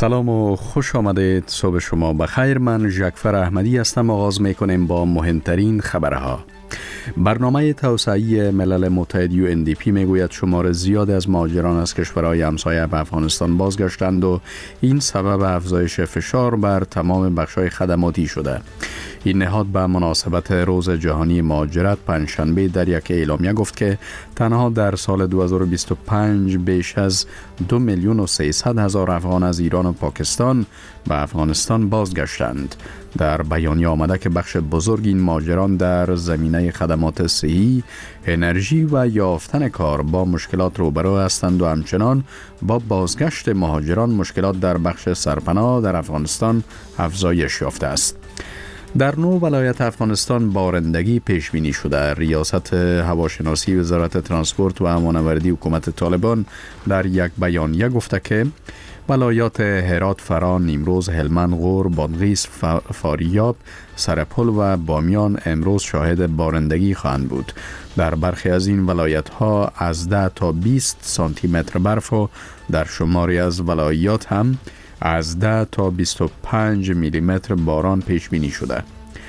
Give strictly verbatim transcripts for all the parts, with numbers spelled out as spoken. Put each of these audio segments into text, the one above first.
سلام و خوش آمدید. صبح شما بخیر. من ژکفر احمدی هستم. آغاز میکنیم با مهمترین خبرها. برنامه توسعه ملل متحد یو ان دی پی میگوید شمار زیادی از مهاجران از کشورهای همسایه به افغانستان بازگشتند و این سبب افزایش فشار بر تمام بخش‌های خدماتی شده. این نهاد به مناسبت روز جهانی مهاجرت پنجشنبه در یک اعلامیه گفت که تنها در سال دو هزار و بیست و پنج بیش از دو میلیون و سیصد هزار افغان از ایران و پاکستان به افغانستان بازگشتند. در بیانیه آمده که بخش بزرگ این مهاجران در زمینه خدمات صحی، انرژی و یافتن کار با مشکلات روبرو هستند و همچنان با بازگشت مهاجران مشکلات در بخش سرپناه در افغانستان افزایش یافته است. در نو ولایت افغانستان بارندگی پیش بینی شده. ریاست هواشناسی وزارت ترانسپورت و امان‌آوری حکومت طالبان در یک بیانیه گفته که ولایات هرات، فرا، نیمروز، هلمند، غور، بادغیس، فاریاب، سرپل و بامیان امروز شاهد بارندگی خواهند بود. در برخی از این ولایت ها از ده تا بیست سانتی متر برف و در شماری از ولایات هم از ده تا بیست و پنج میلی متر باران پیش بینی شده.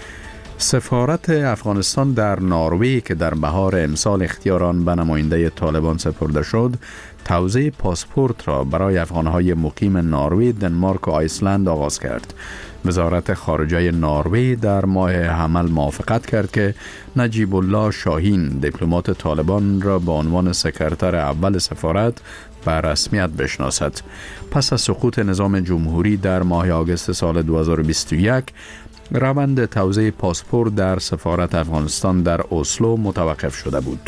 سفارت افغانستان در نروژ که در بهار امسال اختیار آن به نماینده طالبان سپرده شد، توزیع پاسپورت را برای افغانهای مقیم نروژ، دنمارک و آیسلند آغاز کرد. وزارت خارجه نروژ در ماه حمل موافقت کرد که نجیب الله شاهین دیپلمات طالبان را به عنوان سکرتر اول سفارت به رسمیت بشناسد. پس از سقوط نظام جمهوری در ماه آگوست سال دو هزار و بیست و یک، روند توزیع پاسپورت در سفارت افغانستان در اسلو متوقف شده بود.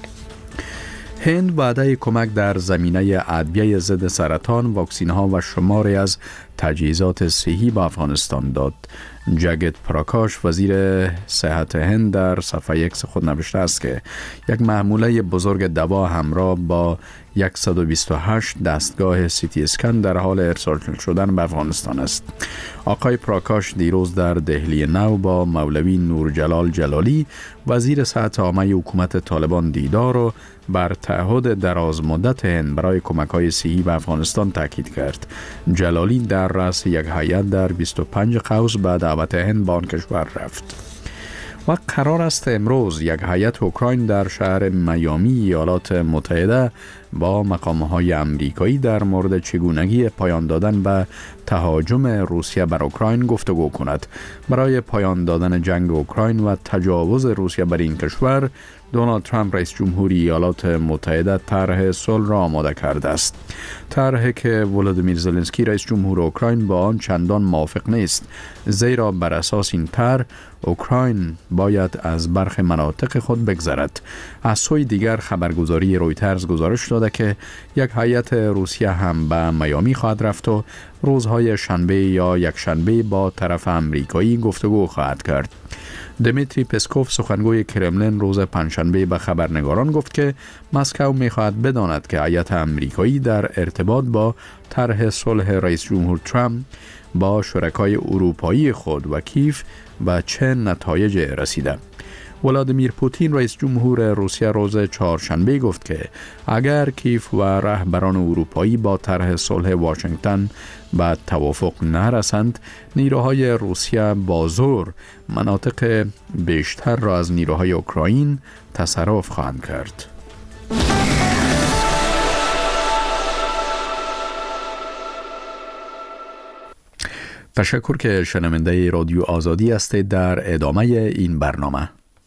هند وعده کمک در زمینه ادویه ضد سرطان، واکسین‌ها و شماری از تجهیزات صحی به افغانستان داد. جگت پراکاش وزیر صحت هند در صفحه ایکس خود نوشته است که یک محموله بزرگ دوا همراه با صد و بیست و هشت دستگاه سی تی اسکن در حال ارسال شدن به افغانستان است. آقای پراکاش دیروز در دهلی نو با مولوی نورجلال جلالی وزیر صحت عامه حکومت طالبان دیدار و بر تعهد دراز مدت هند برای کمک‌های صحی به افغانستان تاکید کرد. جلالی در رأس یک هیئت در بیست و پنج قوس به دعوت هند به آن کشور رفت. و قرار است امروز یک هیئت اوکراین در شهر میامی ایالات متحده با مقام‌های آمریکایی در مورد چگونگی پایان دادن به تهاجم روسیه بر اوکراین گفتگو کند. برای پایان دادن جنگ اوکراین و تجاوز روسیه بر این کشور، دونالد ترامپ رئیس جمهوری ایالات متحده طرح صلح را آماده کرده است. طرحی که ولادیمیر زلنسکی رئیس جمهور اوکراین با آن چندان موافق نیست، زیرا بر اساس این طرح اوکراین باید از برخی مناطق خود بگذرد. از سوی دیگر خبرگزاری رویترز گزارش داده که یک هیئت روسیه هم به میامی خواهد رفت و روزهای شنبه یا یک شنبه با طرف امریکایی گفتگو خواهد کرد. دمیتری پسکوف سخنگوی کرملین روز پنجشنبه به خبرنگاران گفت که مسکو می‌خواهد بداند که هیئت امریکایی در ارتباط با طرح صلح رئیس جمهور ترامپ با شرکای اروپایی خود و کیف و چه نتایج رسیده. ولادیمیر پوتین رئیس جمهور روسیه روز چهارشنبه گفت که اگر کیف و رهبران اروپایی با طرح صلح واشنگتن به توافق نرسند، نیروهای روسیه با زور مناطق بیشتر را از نیروهای اوکراین تصرف خواهند کرد. تشکر که شنونده رادیو آزادی هستید. در ادامه این برنامه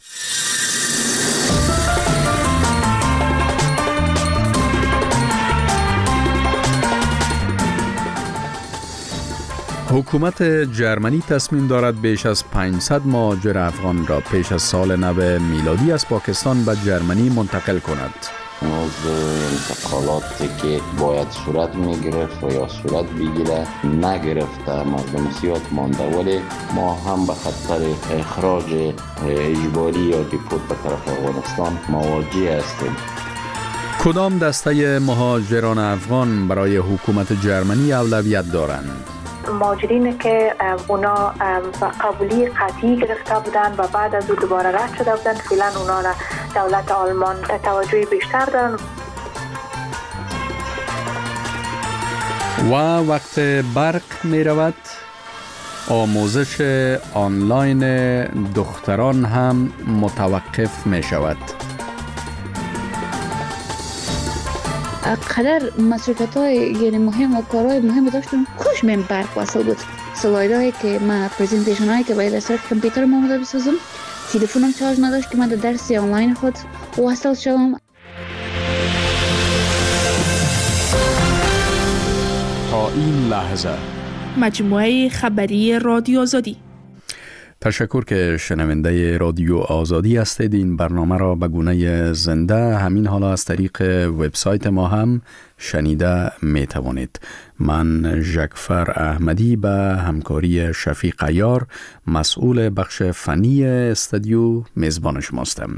حکومت جرمنی تصمیم دارد بیش از پانصد مهاجر افغان را پیش از سال نو میلادی از پاکستان به جرمنی منتقل کند. از انتقالاتی که باید صورت میگرفت و یا صورت بگیره نگرفته، مردم زیاد مانده، ولی ما هم به خطر اخراج اجباری یا دیپورت به طرف افغانستان مواجه هستیم. کدام دسته مهاجران افغان برای حکومت جرمنی اولویت دارند؟ مهاجرینی که اونا به قبولی قطعی گرفته بودن و بعد از او دوباره رد شده بودن، فعلا اونا را دولت آلمان توجه بیشتر دارن. و وقت برق می رود، آموزش آنلاین دختران هم متوقف می شود. قدر مصرفت های یعنی مهم و کارهای مهم داشتم کش من برق وصل بود. سلاید هایی که من پریزنتیشن هایی که باید از طریق کامپیوتر ما بسازم، تلفنم چارج نداشت که من در درس آنلاین خود وصل شوم. تا این لحظه مجموعه خبری رادیو آزادی. تشکر که شنونده رادیو آزادی هستید. این برنامه را به گونه زنده همین حالا از طریق وبسایت ما هم شنیده می توانید. من جعفر احمدی به همکاری شفیق عیار مسئول بخش فنی استودیو میزبان شماستم.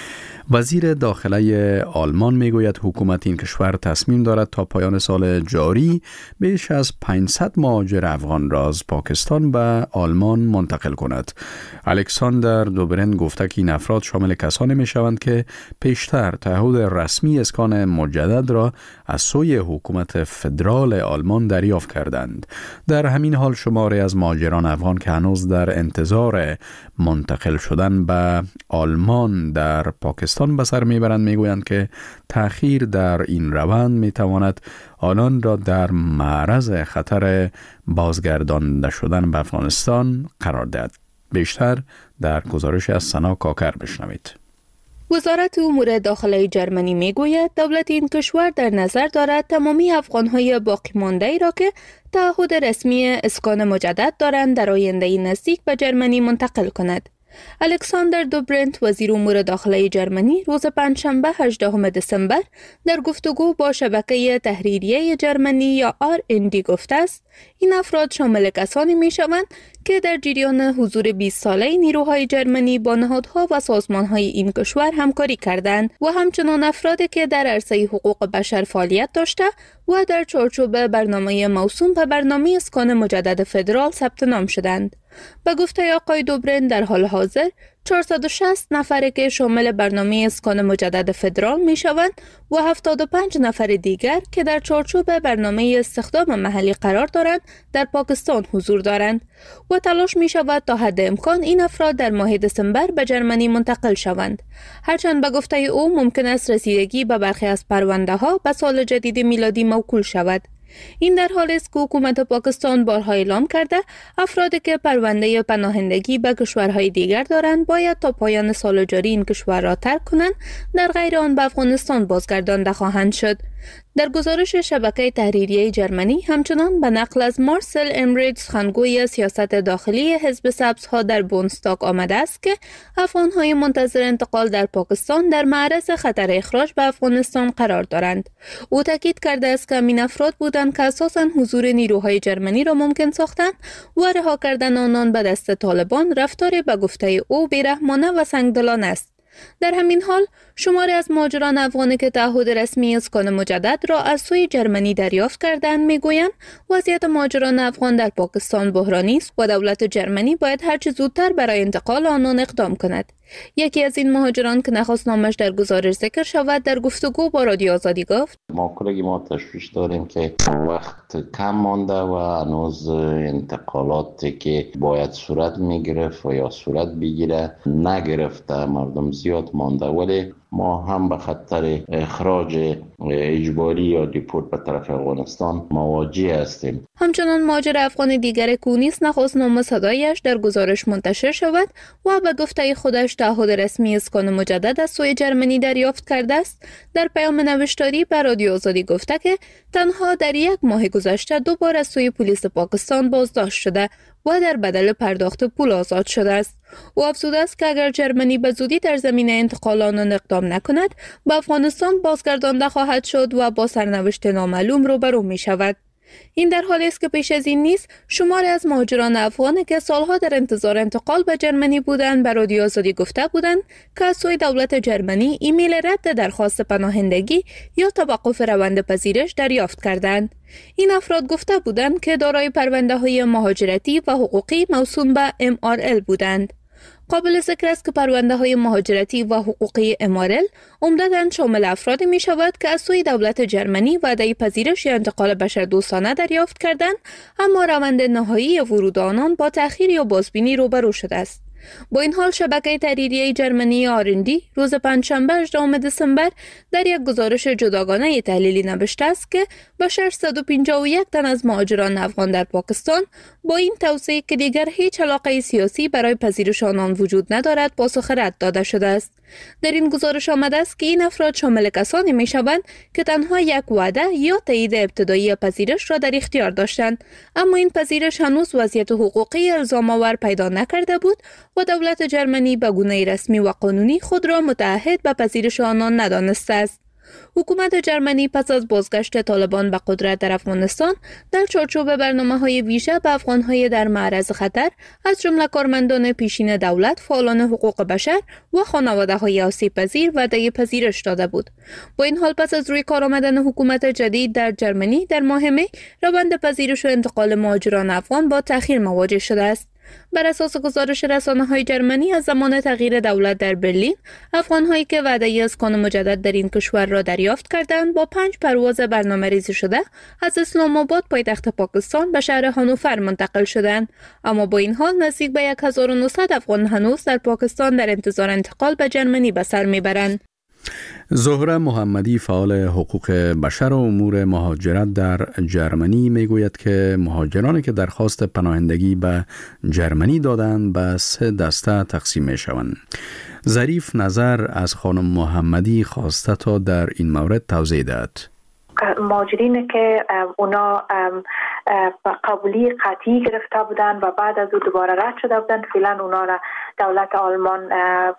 وزیر داخله آلمان میگوید حکومت این کشور تصمیم دارد تا پایان سال جاری بیش از پانصد مهاجر افغان را از پاکستان به آلمان منتقل کند. الکساندر دوبرن گفته که این افراد شامل کسانی می شوند که پیشتر تعهد رسمی اسکان مجدد را از سوی حکومت فدرال آلمان دریافت کردند. در همین حال شماری از مهاجران افغان که هنوز در انتظار منتقل شدن به آلمان در پاکستان به سر میبرند میگویند که تأخیر در این روند میتواند آنان را در معرض خطر بازگردانده شدن به افغانستان قرار دهد. بیشتر در گزارش از سنا کاکر بشنوید. وزارت امور داخلی جرمنی میگوید دولت این کشور در نظر دارد تمامی افغانهای باقی مانده ای را که تعهد رسمی اسکان مجدد دارند در آینده نزدیک به جرمنی منتقل کند. الکساندر دوبرنت وزیر امور داخلی جرمنی روز پنجشنبه هجدهم دسامبر در گفتگو با شبکه تحریریه جرمنی یا آر ان دی گفته است این افراد شامل کسانی می شوند که در جریان حضور بیست ساله نیروهای جرمنی با نهادها و سازمانهای این کشور همکاری کردند و همچنان افرادی که در عرصه حقوق بشر فعالیت داشته و در چارچوب برنامه موسوم به برنامه اسکان مجدد فدرال ثبت نام شدند. به گفته آقای دوبرن در حال حاضر چهارصد و شصت نفری که شامل برنامه اسکان مجدد فدرال می شوند و هفتاد و پنج نفر دیگر که در چارچوب برنامه استخدام محلی قرار دارند در پاکستان حضور دارند و تلاش می شود تا حد امکان این افراد در ماه دسامبر به جرمنی منتقل شوند. هرچند به گفته او ممکن است رسیدگی به برخی از پرونده ها به سال جدید میلادی موکول شود. این در حالی است که حکومت پاکستان بارها اعلام کرده افرادی که پرونده پناهندگی به کشورهای دیگر دارند باید تا پایان سال جاری این کشور را ترک کنند، در غیر آن به افغانستان بازگردانده خواهند شد. در گزارش شبکه تحریریه جرمنی همچنان به نقل از مارسل امرید سخنگوی سیاست داخلی حزب سبزها در بوندستاگ آمده است که افغان‌های منتظر انتقال در پاکستان در معرض خطر اخراج به افغانستان قرار دارند. او تاکید کرده است که این افراد بودند که اساساً حضور نیروهای جرمنی را ممکن ساختند و رها کردن آنان به دست طالبان رفتاری به گفته او بی‌رحمانه و سنگدلانه است. در همین حال شماری از مهاجران افغانی که تعهد رسمی اسکان مجدد را از سوی جرمنی دریافت کردند میگویند وضعیت مهاجران افغان در پاکستان بحرانی است و دولت جرمنی باید هرچه زودتر برای انتقال آنان اقدام کند. یکی از این مهاجران که نخواست نامش در گزارش ذکر شود در گفتگو با رادیو آزادی گفت ما کلگی ما تشویش داریم که وقت کم مانده و هنوز انتقالاتی که باید صورت میگرفت و یا صورت بگیره نگرفته، مردم زیاد مانده، ولی ما هم به خطر اخراج اجباری یا دیپورت به طرف افغانستان مواجه هستیم. همچنان مهاجر افغان دیگر کونیس نخواست نام صدایش در گزارش منتشر شود و به گفته خودش تعهد رسمی اسکان مجدد از سوی جرمنی دریافت کرده است. در پیام نوشتاری به رادیو آزادی گفته که تنها در یک ماه گذشته دو بار از سوی پلیس پاکستان بازداشت شده و در بدل پرداخت پول آزاد شده است. او افزوده است که اگر جرمنی به زودی در زمینه انتقال آنان اقدام نکند به افغانستان بازگردانده خواهد شد و با سرنوشت نامعلوم روبرو می شود. این در حالی است که پیش از این نیز شماری از مهاجران افغان که سالها در انتظار انتقال به جرمنی بودند به رادیو آزادی گفته بودند که از سوی دولت جرمنی ایمیل رد درخواست پناهندگی یا توقف روند پذیرش دریافت کردند. این افراد گفته بودند که دارای پرونده‌های مهاجرتی و حقوقی موسوم به ام آر ال بودند. قابل ذکر است که پرونده های مهاجرتی و حقوقی امارل عمدتاً شامل افرادی می شود که از سوی دولت جرمنی وعده پذیرش یا انتقال بشردوستانه دریافت کردند، اما روند نهایی ورود آنان با تأخیر یا بازبینی روبرو شده است. با این حال شبکه تحریریه جرمنی آرندی روز پنجشنبه هجدهم دسامبر در یک گزارش جداگانه تحلیلی نوشته است که به ششصد و پنجاه و یک تن از مهاجران افغان در پاکستان با این توصیه که دیگر هیچ علاقه سیاسی برای پذیرش آنان وجود ندارد پاسخ رد داده شده است. در این گزارش آمده است که این افراد شامل کسانی می شوند که تنها یک وعده یا تایید ابتدایی پذیرش را در اختیار داشتند، اما این پذیرش هنوز وضعیت حقوقی الزام آور پیدا نکرده بود و دولت جرمنی به گونه رسمی و قانونی خود را متعهد به پذیرش آنان ندانسته است. حکومت جرمنی پس از بازگشت طالبان به قدرت در افغانستان در چارچوب برنامه‌های ویژه به افغان‌های در معرض خطر از جمله کارمندان پیشین دولت، فعالان حقوق بشر و خانواده‌های آسیب‌پذیر وعده پذیرش داده بود. با این حال پس از روی کار آمدن حکومت جدید در جرمنی در ماه می، روند پذیرش و انتقال مهاجران افغان با تأخیر مواجه شده است. بر اساس گزارش رسانه‌های جرمنی از زمان تغییر دولت در برلین، افغان‌هایی که وعده اسکان مجدد در این کشور را دریافت کردند با پنج پرواز برنامه‌ریزی شده از اسلام آباد پایتخت پاکستان به شهر هانوفر منتقل شدند، اما با این حال نزدیک به هزار و نهصد افغان هنوز در پاکستان در انتظار انتقال به جرمنی به سر میبرند. زهره محمدی فعال حقوق بشر و امور مهاجرت در جرمنی میگوید که مهاجرانی که درخواست پناهندگی به جرمنی دادند به سه دسته تقسیم می شوند. ظریف نظر از خانم محمدی خواسته تا در این مورد توضیح دهد. مهاجرینی که اونا قبولی قطعی گرفته بودن و بعد از او دوباره رد شده بودن، فعلا اونا را دولت آلمان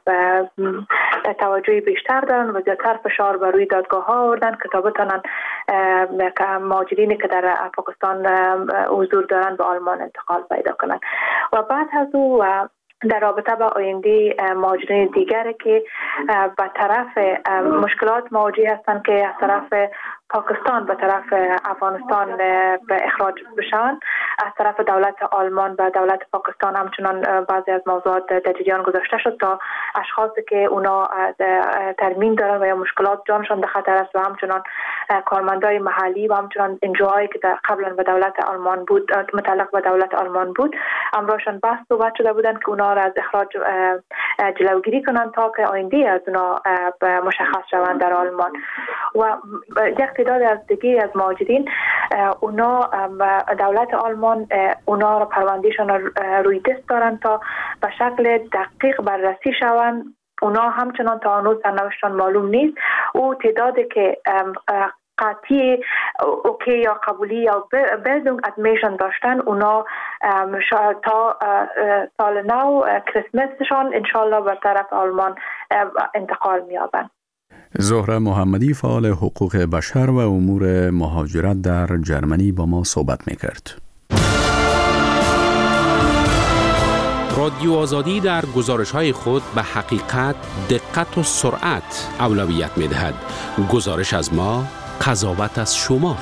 توجه بیشتر دارن و زیادتر فشار بر روی دادگاه ها آوردن که تا بتونن مهاجرینی که در پاکستان حضور دارن به آلمان انتقال پیدا کنن. و بعد از او در رابطه با آینده مهاجرین دیگری که به طرف مشکلات مواجه هستند که از طرف پاکستان به طرف افغانستان به اخراج بشن، از طرف دولت آلمان و دولت پاکستان همچنان بعضی از موضوعات در جریان گذاشته شد تا اشخاصی که اونا ترمیم دارن و یا مشکلات جانشان در خطر است و همچنان کارمندای محلی و همچنان انجوهایی که در قبلا به دولت آلمان بود متعلق به دولت آلمان بود امراشان بحث صحبت شده بودن که اونا را از اخراج جلوگیری کنن تا که آینده از اونا مشخص شوند در آلمان. و یک تعداد از دیگه از مهاجرین اونا دولت آلمان اونا را پروندهشان روی دست دارن تا به شکل دقیق بررسی شوند. اونا همچنان تا هنوز سرنوشتشان معلوم نیست. او تعدادی که قطعی اوکی یا قبولی یا بیلدونگ ادمیشن داشتن اونا تا سال نو کریسمسشان انشالله به طرف آلمان انتقال می‌یابند. زهره محمدی فعال حقوق بشر و امور مهاجرت در جرمنی با ما صحبت می‌کرد. رادیو آزادی در گزارش‌های خود به حقیقت، دقت و سرعت اولویت می‌دهد. گزارش از ما، قضاوت از شما.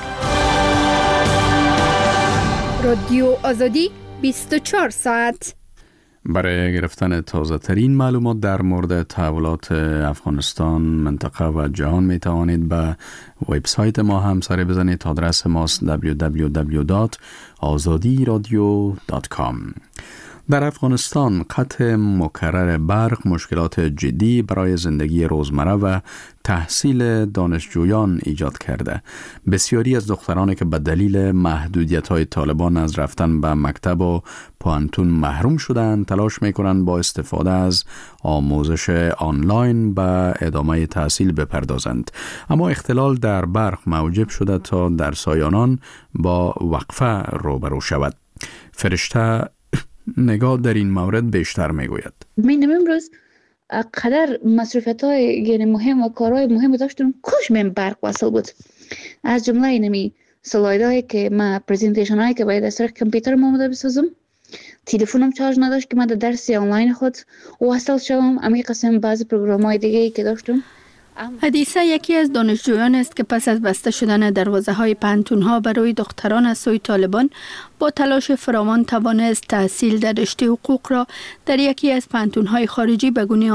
رادیو آزادی بیست و چهار ساعت. برای گرفتن تازه ترین معلومات در مورد تحولات افغانستان، منطقه و جهان می توانید به وبسایت ما هم سر بزنید. آدرس ماست دبلیو دبلیو دبلیو دات آزادی رادیو دات کام. در افغانستان قطع مکرر برق مشکلات جدی برای زندگی روزمره و تحصیل دانشجویان ایجاد کرده. بسیاری از دخترانی که به دلیل محدودیت‌های طالبان از رفتن به مکتب و پوهنتون محروم شدند، تلاش می‌کنند با استفاده از آموزش آنلاین به ادامه تحصیل بپردازند. اما اختلال در برق موجب شده تا درس‌های آنان با وقفه روبرو شود. فرشته نگاه در این مورد بیشتر میگوید. من امروز قدر مصروفیت های یعنی مهم و کارهای مهم داشتم کش من برق وصل بود. از جمله اینمی سلاید هایی که ما پریزنتیشن هایی که باید از طریق کامپیوتر ما آماده بسازم، تلفنم چارج نداشت که من در درس آنلاین خود وصل شوم. امی قسم بعضی پروگرام های دیگه ای که داشتم حدیثه یکی از دانشجویان است که پس از بسته شدن دروازه های پانتون‌ها برای دختران از سوی طالبان با تلاش فراوان توانست تحصیل در رشته حقوق را در یکی از پانتون‌های خارجی به گونه